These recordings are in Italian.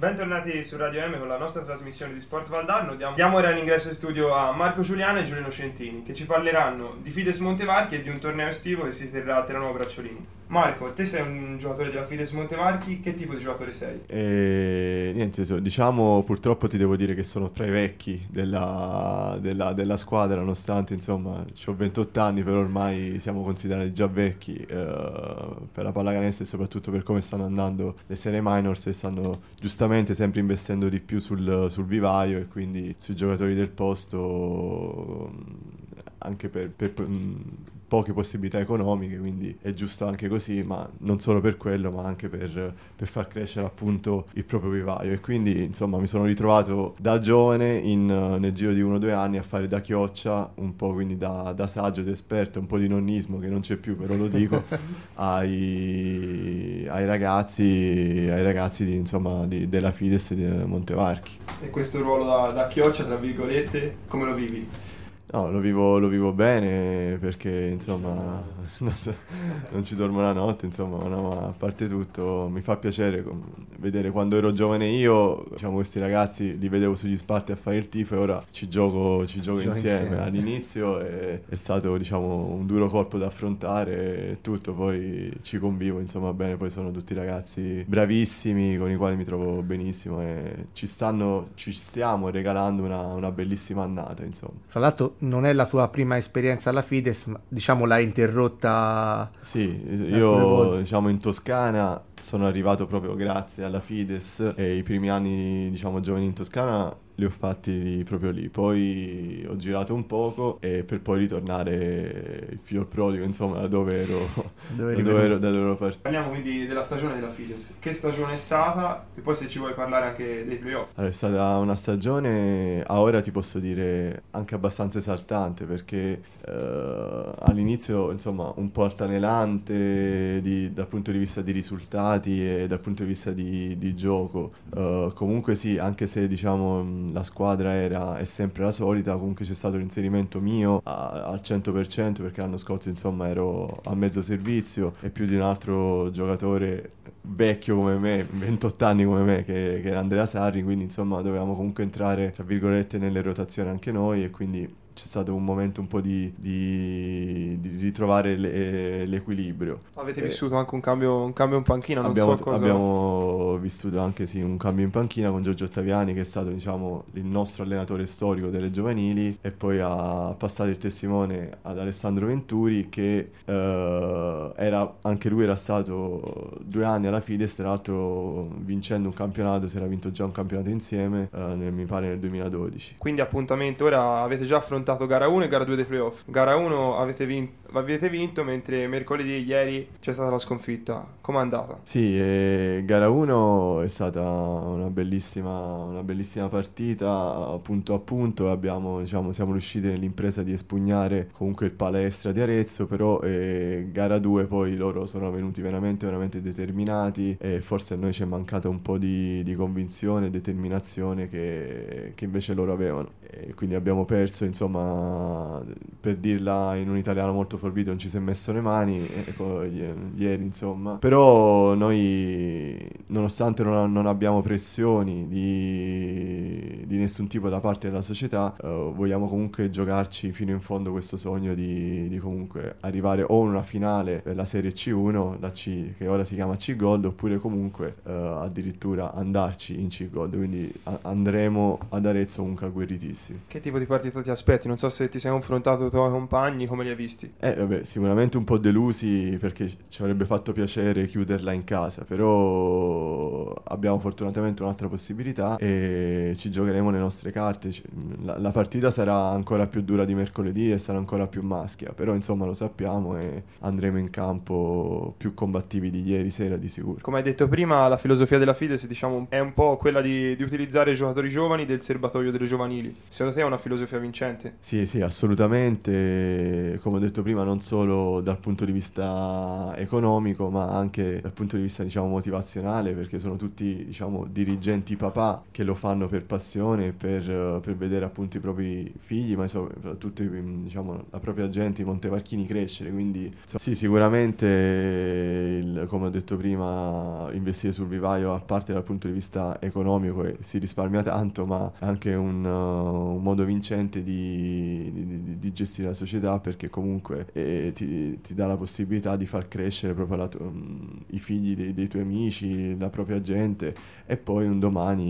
Bentornati su Radio M con la nostra trasmissione di Sport Valdarno. Diamo ora l'ingresso in studio a Marco Giuliano e Giulio Nocentini, che ci parleranno di Fides Montevarchi e di un torneo estivo che si terrà a Terranova Bracciolini. Marco, te sei un giocatore della Fides Montevarchi, che tipo di giocatore sei? Niente, diciamo, purtroppo ti devo dire che sono tra i vecchi della squadra, nonostante insomma ho 28 anni, però ormai siamo considerati già vecchi per la pallacanestro e soprattutto per come stanno andando le serie minors, e stanno giustamente sempre investendo di più sul vivaio e quindi sui giocatori del posto, anche per poche possibilità economiche, quindi è giusto anche così, ma non solo per quello, ma anche per far crescere appunto il proprio vivaio. E quindi insomma mi sono ritrovato da giovane nel giro di 1 o 2 anni a fare da chioccia, un po' quindi da saggio ed esperto, un po' di nonnismo che non c'è più, però lo dico, ai ragazzi della Fides di Montevarchi. E questo ruolo da chioccia, tra virgolette, come lo vivi? No, lo vivo bene perché insomma non ci dormo la notte, insomma, no, ma a parte tutto mi fa piacere vedere quando ero giovane io, diciamo, questi ragazzi li vedevo sugli spalti a fare il tifo e ora ci gioco insieme. All'inizio è stato, diciamo, un duro colpo da affrontare e tutto, poi ci convivo insomma bene, poi sono tutti ragazzi bravissimi con i quali mi trovo benissimo e ci stiamo regalando una bellissima annata, insomma. Fra l'altro non è la tua prima esperienza alla Fides, ma diciamo l'hai interrotta. Sì, io diciamo in Toscana sono arrivato proprio grazie alla Fides e i primi anni, diciamo, giovani in Toscana li ho fatti proprio lì, poi ho girato un poco e per poi ritornare il figlio prodigo, insomma, da dove ero partito. Parliamo quindi della stagione della Fides. Che stagione è stata? E poi se ci vuoi parlare anche dei playoff. Allora, è stata una stagione, a ora ti posso dire, anche abbastanza esaltante, perché all'inizio, insomma, un po' altalenante dal punto di vista di risultati e dal punto di vista di gioco. Comunque sì, anche se, diciamo, la squadra è sempre la solita, comunque c'è stato l'inserimento mio al 100%, perché l'anno scorso insomma ero a mezzo servizio e più di un altro giocatore vecchio come me, 28 anni come me, che era Andrea Sarri, quindi insomma dovevamo comunque entrare tra virgolette nelle rotazioni anche noi, e quindi c'è stato un momento un po' di trovare l'equilibrio. Avete vissuto anche un cambio in panchina? Abbiamo vissuto anche sì, un cambio in panchina con Giorgio Ottaviani, che è stato, diciamo, il nostro allenatore storico delle giovanili, e poi ha passato il testimone ad Alessandro Venturi, che anche lui era stato 2 anni alla Fides, tra l'altro vincendo un campionato, si era vinto già un campionato insieme, mi pare nel 2012. Quindi appuntamento, ora avete già affrontato gara 1 e gara 2 dei playoff. Gara 1 avete vinto, mentre mercoledì e ieri c'è stata la sconfitta. Com'è andata? Sì, gara 1 è stata una bellissima partita, punto a punto. Siamo riusciti nell'impresa di espugnare comunque il palestra di Arezzo, però gara 2 poi loro sono venuti veramente determinati, e forse a noi ci è mancata un po' di convinzione e determinazione che invece loro avevano, e quindi abbiamo perso, insomma, per dirla in un italiano molto forbito, non ci si è messo le mani ieri, insomma. Però noi, nonostante non abbiamo pressioni di nessun tipo da parte della società, vogliamo comunque giocarci fino in fondo questo sogno di comunque arrivare o in una finale per la serie C1, la C, che ora si chiama C Gold, oppure comunque addirittura andarci in C Gold, quindi andremo ad Arezzo comunque agguerritissimi. Che tipo di partita ti aspetti? Non so se ti sei confrontato con i tuoi compagni, come li hai visti? Sicuramente un po' delusi, perché ci avrebbe fatto piacere chiuderla in casa, però abbiamo fortunatamente un'altra possibilità e ci giocheremo le nostre carte. La partita sarà ancora più dura di mercoledì e sarà ancora più maschia, però insomma lo sappiamo e andremo in campo più combattivi di ieri sera di sicuro. Come hai detto prima, la filosofia della Fides, diciamo, è un po' quella di utilizzare i giocatori giovani del serbatoio delle giovanili. Secondo te è una filosofia vincente? sicuramente. Sì, sì, assolutamente, come ho detto prima, non solo dal punto di vista economico, ma anche dal punto di vista, diciamo, motivazionale, perché sono tutti, diciamo, dirigenti papà che lo fanno per passione, per vedere appunto i propri figli, ma soprattutto, diciamo, la propria gente, i montevarchini crescere, quindi sì, sicuramente, come ho detto prima, investire sul vivaio, a parte dal punto di vista economico, si risparmia tanto, ma è anche un modo vincente di gestire la società, perché comunque ti dà la possibilità di far crescere proprio i figli dei tuoi amici, la propria gente, e poi un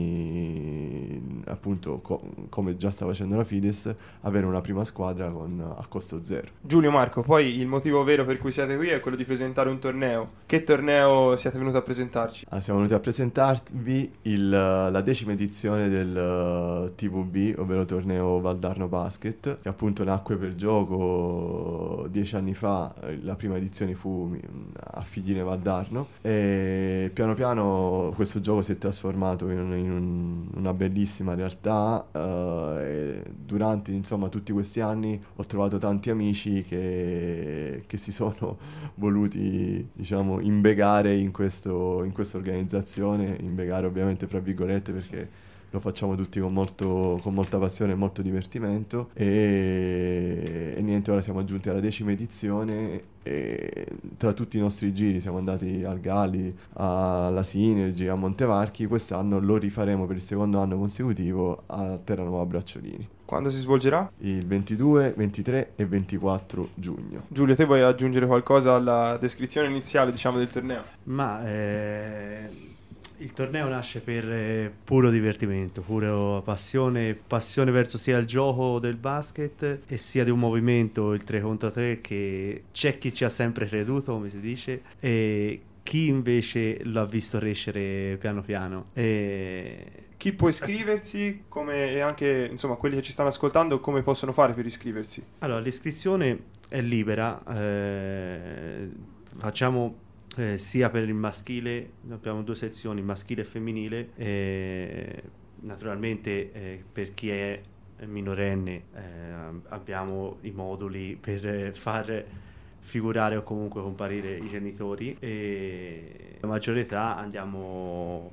domani, appunto, come già sta facendo la Fides, avere una prima squadra a costo zero. Giulio, Marco, poi il motivo vero per cui siete qui è quello di presentare un torneo. Che torneo siete venuti a presentarci? Siamo venuti a presentarvi la 10ª edizione del TVB, ovvero Torneo Valdarno Basket, che appunto nacque per gioco 10 anni fa. La prima edizione fu a Figline Valdarno, e piano piano questo gioco si è trasformato in una bellissima realtà, e durante, insomma, tutti questi anni ho trovato tanti amici che si sono voluti, diciamo, imbegare in questa organizzazione, imbegare ovviamente fra virgolette, perché lo facciamo tutti con molta passione e molto divertimento, e niente, ora siamo giunti alla 10ª edizione, e tra tutti i nostri giri siamo andati al Galli, alla Synergy, a Montevarchi. Quest'anno lo rifaremo per il secondo anno consecutivo a Terranova Bracciolini. Quando si svolgerà? Il 22, 23 e 24 giugno. Giulio, te vuoi aggiungere qualcosa alla descrizione iniziale, diciamo, del torneo? Ma il torneo nasce per puro divertimento, puro passione verso sia il gioco del basket e sia di un movimento, il 3 contro 3, che c'è chi ci ha sempre creduto, come si dice, e chi invece l'ha visto crescere piano piano. Chi può iscriversi, e anche, insomma, quelli che ci stanno ascoltando, come possono fare per iscriversi? Allora, l'iscrizione è libera, facciamo sia per il maschile, abbiamo 2 sezioni, maschile e femminile, naturalmente per chi è minorenne abbiamo i moduli per far figurare o comunque comparire i genitori, e la maggiore età andiamo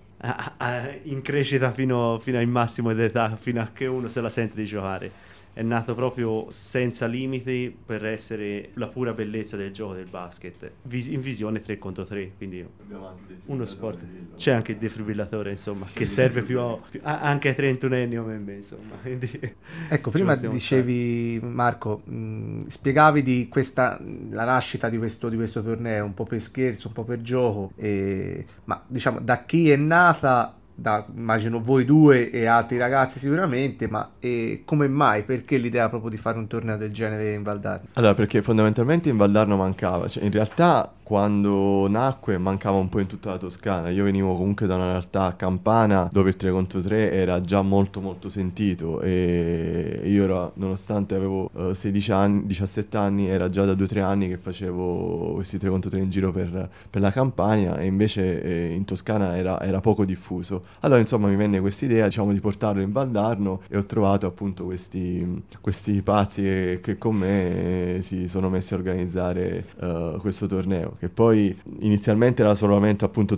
in crescita fino al massimo d'età, fino a che uno se la sente di giocare. È nato proprio senza limiti per essere la pura bellezza del gioco del basket, in visione 3 contro 3, quindi uno sport. C'è anche il defibrillatore, insomma, che serve anche ai 31enni come me, insomma. Quindi ecco, prima dicevi, Marco, spiegavi di la nascita di questo torneo, un po' per scherzo, un po' per gioco, ma diciamo da chi è nata? Immagino voi due e altri ragazzi sicuramente, ma come mai, perché l'idea proprio di fare un torneo del genere in Valdarno? Allora, perché fondamentalmente in Valdarno mancava, cioè in realtà quando nacque mancava un po' in tutta la Toscana. Io venivo comunque da una realtà campana dove il 3 contro 3 era già molto molto sentito, e io nonostante avevo 16 anni, 17 anni, era già da 2-3 anni che facevo questi 3 contro 3 in giro per la Campania, e invece in Toscana era poco diffuso. Allora, insomma, mi venne questa idea, diciamo, di portarlo in Valdarno, e ho trovato appunto questi pazzi che con me si sono messi a organizzare questo torneo, che poi inizialmente era solamente appunto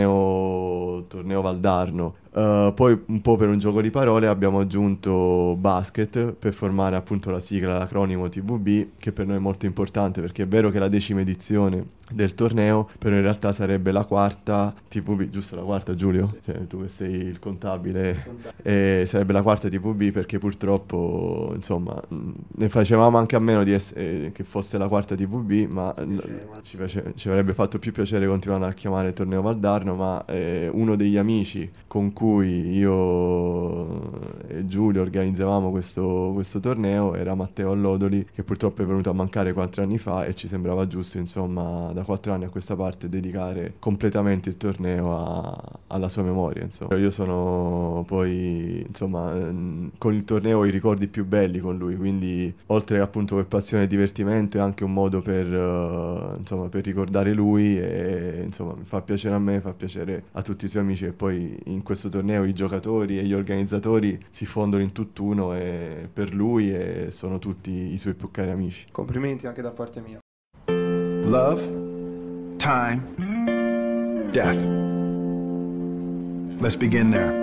torneo Valdarno. Poi, un po' per un gioco di parole, abbiamo aggiunto basket per formare appunto la sigla, l'acronimo TVB, che per noi è molto importante, perché è vero che è la 10ª edizione del torneo, però in realtà sarebbe la 4ª TVB, giusto, la 4ª, Giulio? Cioè, tu che sei il contabile. Sarebbe la 4ª TVB, perché purtroppo, insomma, ne facevamo anche a meno che fosse la 4ª TVB, ma ci avrebbe fatto più piacere continuare a chiamare il torneo Valdarno. Ma uno degli amici con cui io e Giulio organizzavamo questo torneo era Matteo Allodoli, che purtroppo è venuto a mancare 4 anni fa, e ci sembrava giusto, insomma, da 4 anni a questa parte dedicare completamente il torneo alla sua memoria, insomma. Io sono poi, insomma, con il torneo ho i ricordi più belli con lui, quindi oltre appunto per passione e divertimento è anche un modo insomma, per ricordare lui, e insomma mi fa piacere a me, fa piacere a tutti i suoi amici che poi in questo torneo i giocatori e gli organizzatori si fondono in tutt'uno e per lui e sono tutti i suoi più cari amici. Complimenti anche da parte mia. Love, time, death. Let's begin there.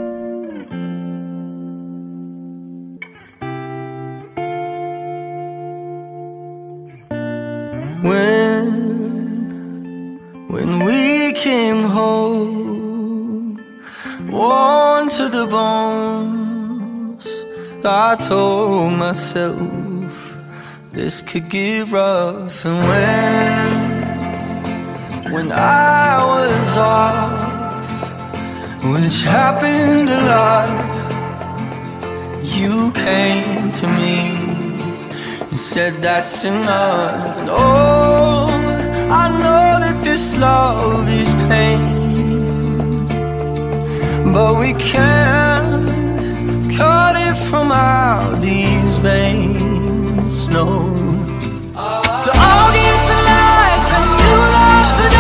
When we came home, worn to the bones, I told myself this could get rough. And when I was off, which happened a lot, you came to me and said that's enough. And oh, I know that this love is pain, but we can't cut it from out these veins, no. So I'll get the lights and you lock the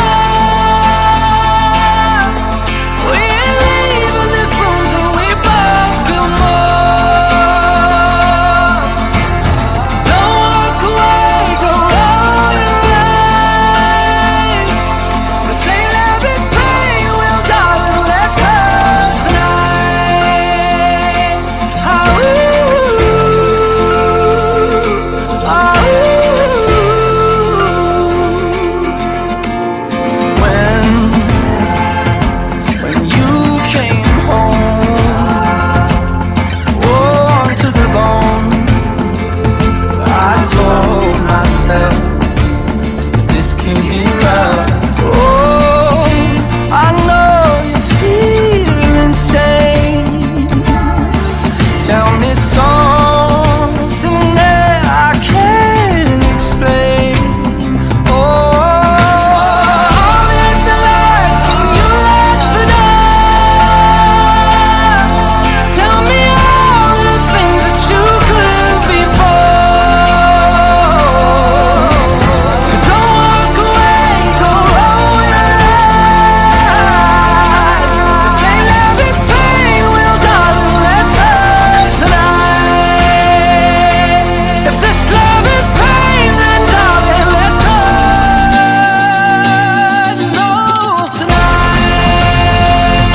door. We ain't leaving this room till we both feel more. Don't walk away, go all your life. This ain't love, it's pain, well darling, let's hurt tonight. When you came home, worn to the bone, I told myself this can get rough. Oh, I know you feel insane. Tell me something that I can't explain. Oh, I'll hit the lights and you lock the door. Tell me all of the things that you couldn't before. Don't walk away, don't roll your eyes. This ain't love, it's pain, well darling, let's hurt tonight. If this love is pain, then darling, let's hurt, no, tonight.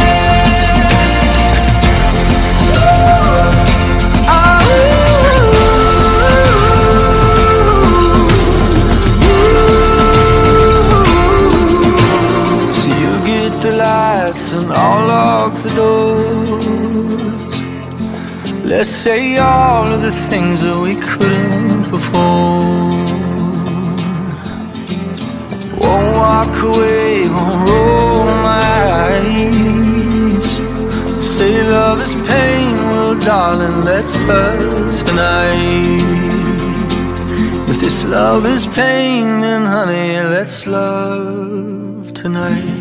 So you get the lights and I'll lock the doors. Let's say all of the things that we couldn't before. Won't walk away, won't roll my eyes. Say love is pain, well darling, let's hurt tonight. If this love is pain, then honey, let's love tonight.